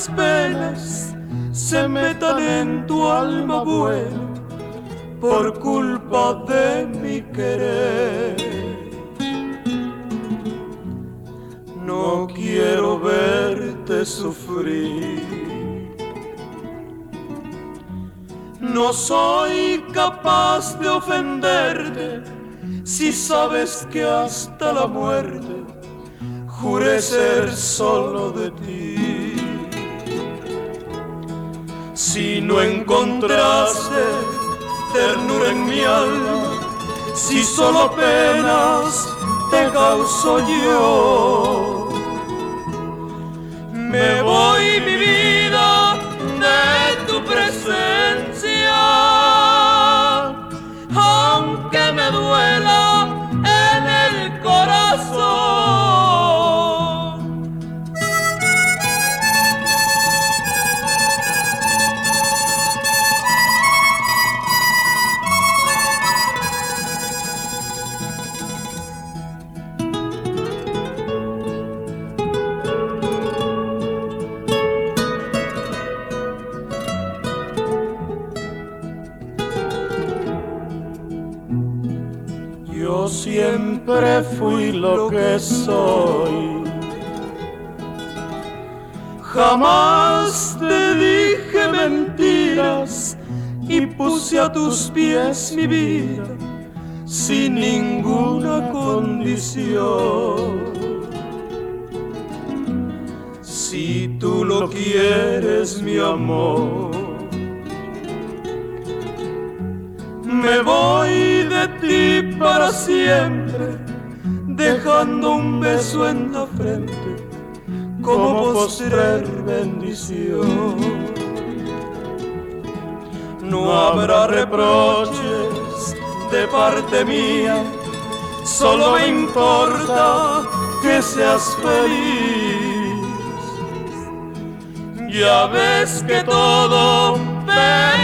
las penas se metan en tu alma, abuelo, por culpa de mi querer. No quiero verte sufrir. No soy capaz de ofenderte si sabes que hasta la muerte juré ser solo de ti. Si no encontraste ternura en mi alma, si solo penas te causo yo, me voy mi vida de tu presencia, aunque me duela en el corazón. Yo siempre fui lo que soy, jamás te dije mentiras y puse a tus pies mi vida sin ninguna condición. Si tú lo quieres, mi amor, me voy de ti para siempre, dejando un beso en la frente como postrer bendición. No habrá reproches de parte mía, solo me importa que seas feliz. Ya ves que todo